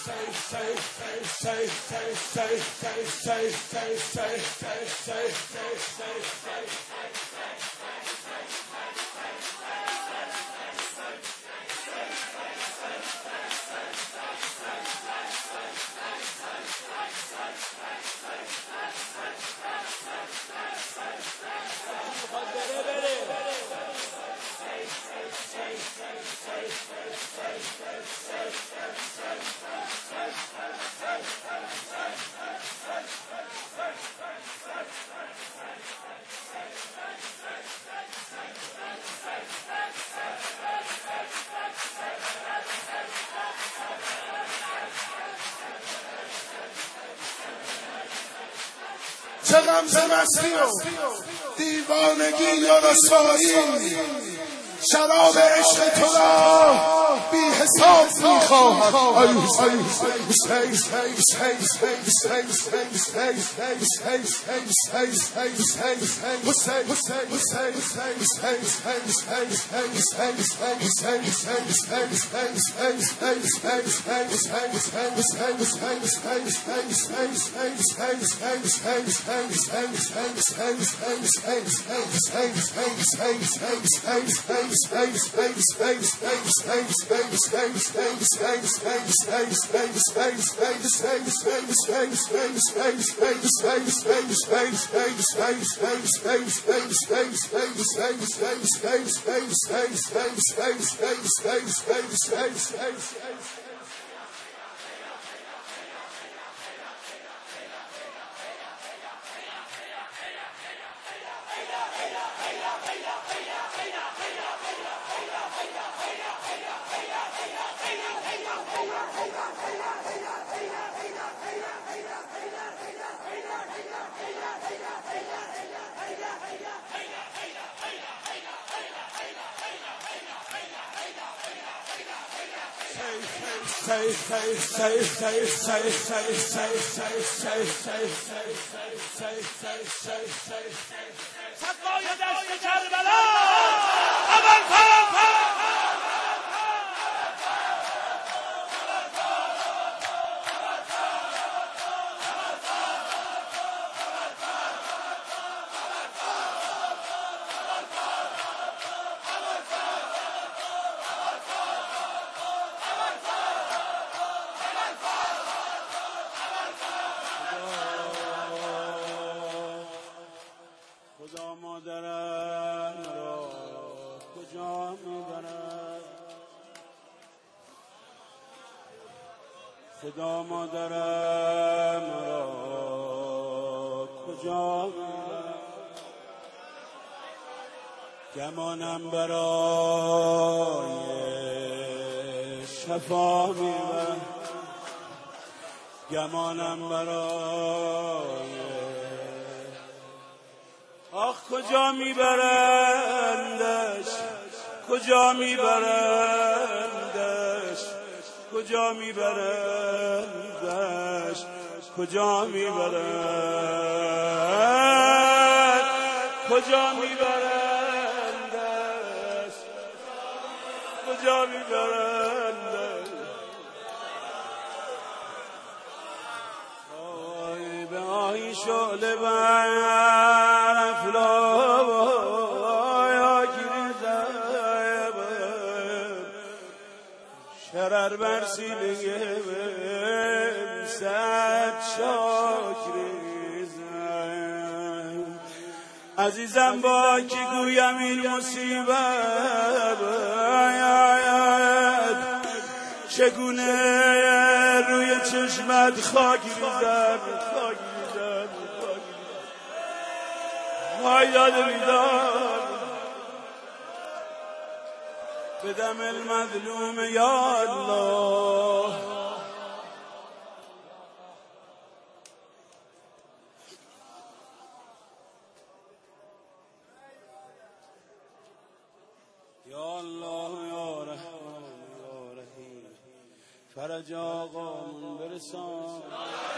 چه غمزه مستی و دیوانگی و رسوایی، شراب عشق تو را بی حساب میخواهم. صفای دشت کربلا ابوالفضل خدا مادرم را کجا میبرد، خدا مادرم را کجا میبرد، گمانم برای شفا میبرد، گمانم برای آخ کجا میبرندش، کجا میبرندش، کجا میبرندش، کجا میبرند، کجا میبرندش، کجا میبرندش. آی به آهی شعله بر افلایا گریزم، شرر بر سینه بم صد شاکریزم. عزیزم با کی گویم این مصیبت، چگونه روی چشمت خاک ریزم، وای داده بیدار به دم المظلوم یا الله. یا الله یا رحمان یا رحیم، فرج آقامون برسان.